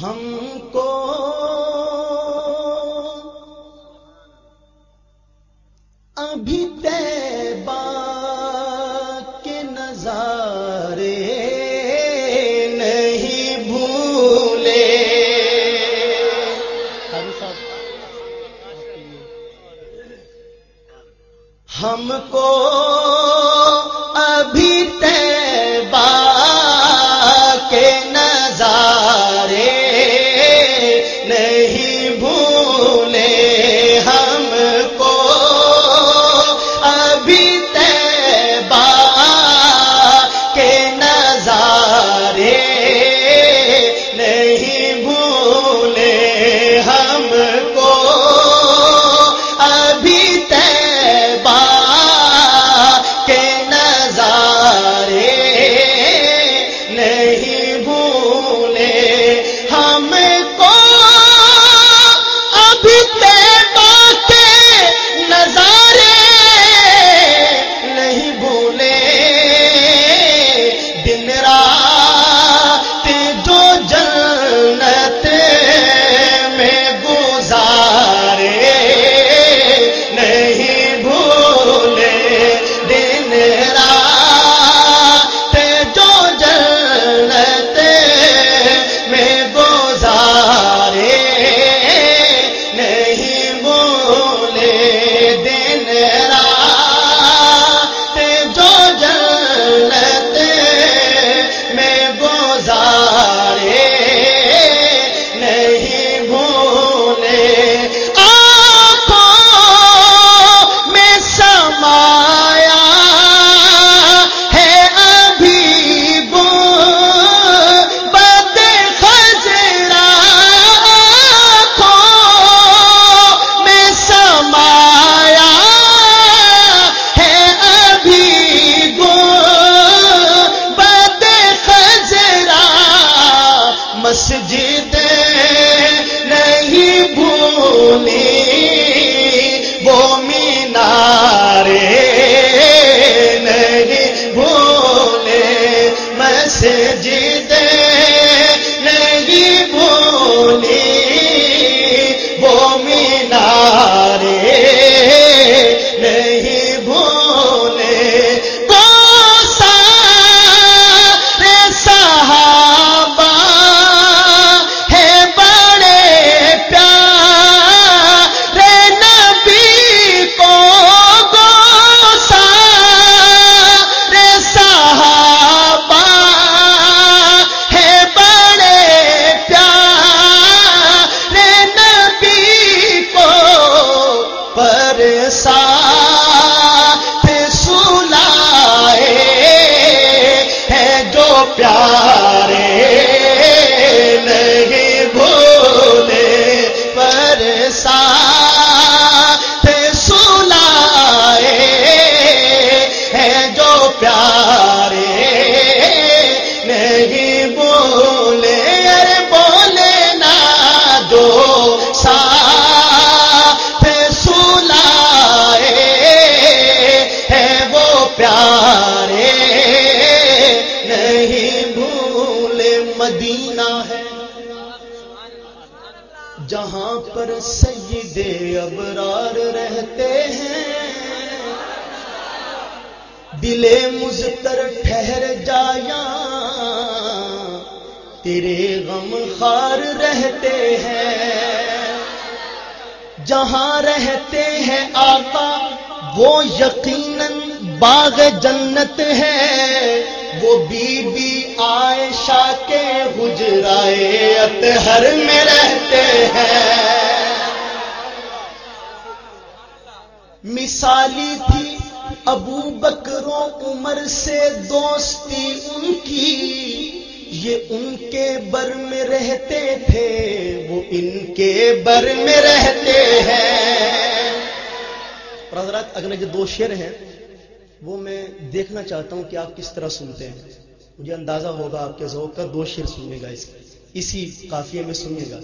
ہم کو ابھی طیبہ کے نظارے نہیں بھولے. ہم کو ابھی طیبہ کے نظارے نہیں بھولے. ہم کو ابھی طیبہ کے نظارے نہیں بھولے. ہم کو ابھی طیبہ کے نظارے نہیں بھولے. ہم کو ابھی طیبہ کے نظارے نہیں بھولے. دن رات جو جنت میں گزارے نہیں بھولے. دن رات جو جنت میں گزارے نہیں بھولے. دن رات جو جنت میں گزارے نہیں بھولے. آنکھوں میں سمایا ہے ابھی گنبد خضرا. آنکھوں میں سمایا ہے ابھی گنبد خضرا. مسجد نہیں بھولی وہ مینارے نہیں بھولے. مسجد نہیں بھولی وہ مینارے نہیں بھولے. وہ سارے صحابہ ہے بڑے پیارے نبی کو. وہ سارے صحابہ ہے بڑے پیارے نبی کو. پر ساتھ سلائے ہیں جو پیارے نہیں بھولے. پر ساتھ سلائے ہیں جو پیارے نہیں بھولے. ارے بولے نا دو ساتھ سلائے ہیں وہ پیارے نہیں بھولے. مدینہ ہے جہاں پر سید ابرار رہتے ہیں. دل مضطر ٹھہر جایا تیرے غم خار رہتے ہیں. جہاں رہتے ہیں آقا وہ یقیناً باغ جنت ہے. وہ بی بی عائشہ کے حجرائے اطہر میں رہتے ہیں. مثالی تھی ابو بکر و عمر سے دوستی ان کی. یہ ان کے بر میں رہتے تھے وہ ان کے بر میں رہتے ہیں. اور حضرات اگلے جو دو شعر ہیں وہ میں دیکھنا چاہتا ہوں کہ آپ کس طرح سنتے ہیں. مجھے اندازہ ہوگا آپ کے ذوق کا. دو شعر سنیے گا اسی قافیے میں سنیے گا.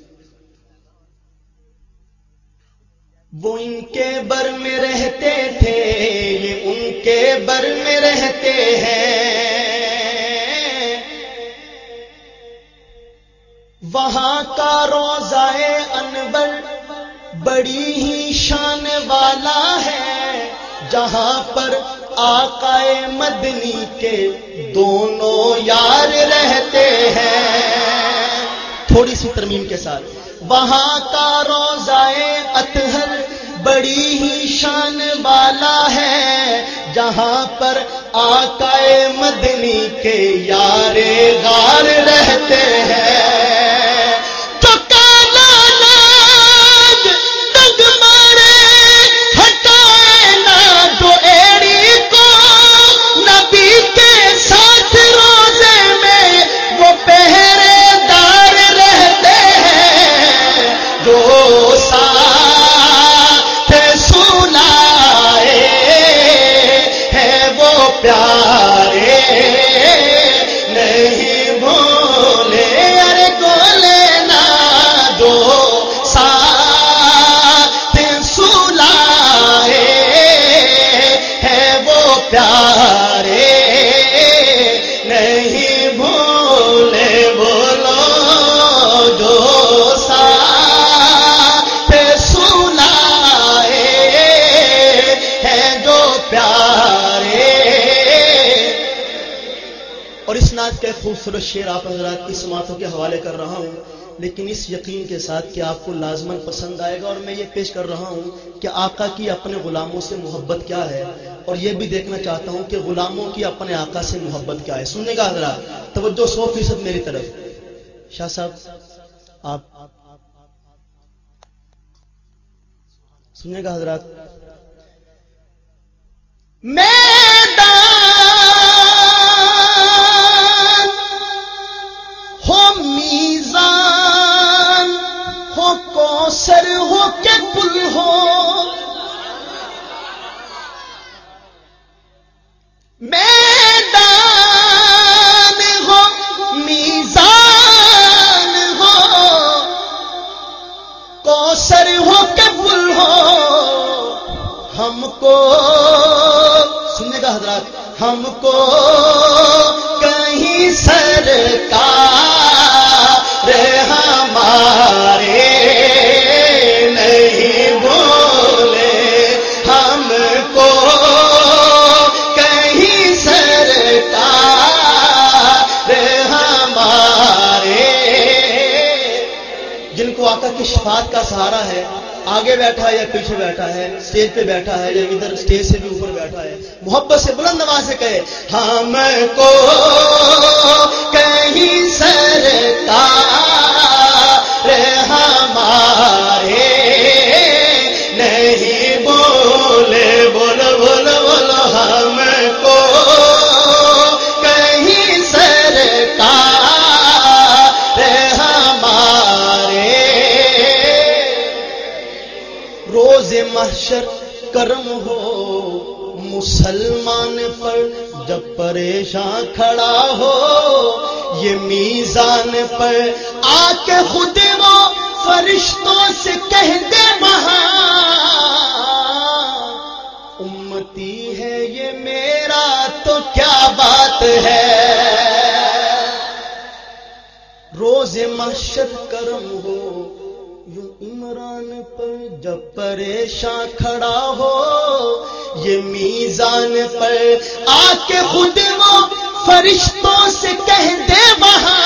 وہ ان کے بر میں رہتے تھے یہ ان کے بر میں رہتے ہیں. وہاں کا روضہ انور بڑی ہی شان والا ہے، جہاں پر آقا مدنی کے دونوں یار رہتے ہیں۔ تھوڑی سی ترمیم کے ساتھ، وہاں کا روضہ اطہر بڑی ہی شان والا ہے، جہاں پر آقا مدنی کے یار غار رہتے ہیں۔ پیارے نہیں بھولے، ارے گولے نا دو ساتھ سلائے ہیں وہ پیارے نہیں بھولے، بولو جو ساتھ سلائے ہیں جو پیارے۔ اور اس نعت کا ایک خوبصورت شعر آپ حضرات کی سماعتوں کے حوالے کر رہا ہوں، لیکن اس یقین کے ساتھ کہ آپ کو لازماً پسند آئے گا، اور میں یہ پیش کر رہا ہوں کہ آقا کی اپنے غلاموں سے محبت کیا ہے، اور یہ بھی دیکھنا چاہتا ہوں کہ غلاموں کی اپنے آقا سے محبت کیا ہے۔ سننے کا حضرات، توجہ 100% میری طرف۔ شاہ صاحب آپ سننے کا حضرات، میزان ہو کوثر ہو کہ پل ہو، میدان ہو میزان ہو کوثر ہو کہ پل ہو، ہم کو سننے کا حضرات، ہم کو کہیں سرکار ہمارے نہیں بولے، ہم کو کہیں سرکار ہمارے۔ جن کو آقا کی شفاعت کا سہارا ہے، آگے بیٹھا ہے یا پیچھے بیٹھا ہے، اسٹیج پہ بیٹھا ہے یا ادھر اسٹیج سے بھی اوپر بیٹھا ہے، محبت سے بلند آواز سے کہے، ہم کو کہیں سرکار ہمارے نہیں بولے، بولو بولو بولو، ہم کو کہیں سرکار ہمارے۔ روز محشر کرم ہو مسلمان پر، جب پریشان کھڑا ہو یہ میزان پر، آ کے خود وہ فرشتوں سے کہہ دے وہاں، امتی ہے یہ میرا تو کیا بات ہے۔ روز محشر کرم ہو یوں عمران پر، جب پریشان کھڑا ہو یہ میزان پر، آ کے خود وہ فرشتوں سے کہہ دے وہاں،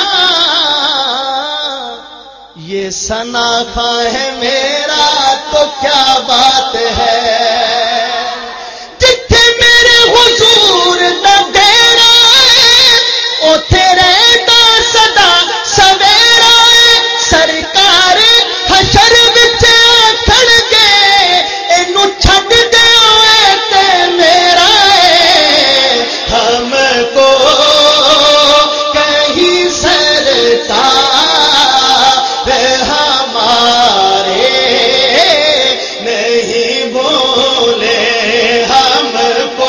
یہ ثنا خواں ہے میرا تو کیا بات ہے۔ جتھے میرے حضور دا ڈیرا ہے، اوتھے رہدا سدا سویرا ہے، سرکار حشر وچ کھڑ گئے اینو چھڈ دے تے میرا ہے، ہم کو کہیں سرکار ہمارے نہیں بولے، ہم کو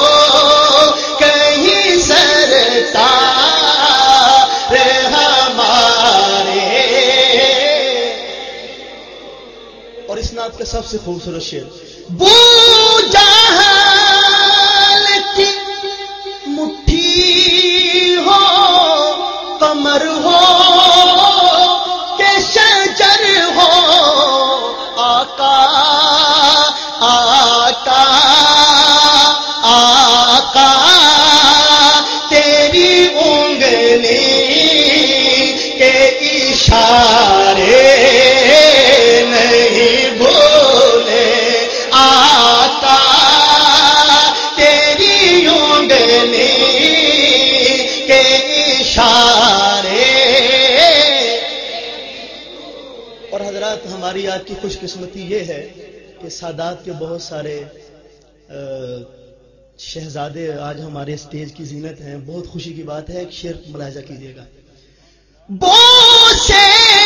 کہیں سرکار ہمارے۔ اور اس نعت کا سب سے خوبصورت شعر، بو جہل کی مٹھی ہو کمر ہو اشارے نہیں بھولے آقا تیری انگلی کے اشارے. اور حضرات ہماری آج کی خوش قسمتی یہ ہے کہ سادات کے بہت سارے شہزادے آج ہمارے اسٹیج کی زینت ہیں. بہت خوشی کی بات ہے. ایک شعر ملاحظہ کیجیے گا. بو سے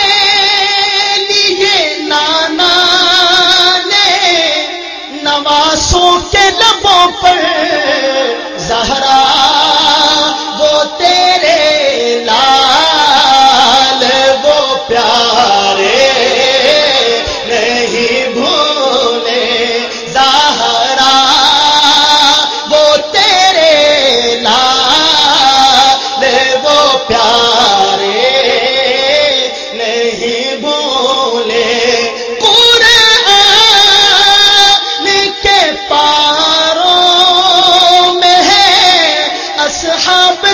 لیے نانا نے نواسوں کے لبوں پر زہرا وہ تیرے لال وہ پیارے نہیں بھولے زہرا وہ تیرے لال وہ پیارے نہیں بھولے. قرآن کے پاروں میں ہے اصحاب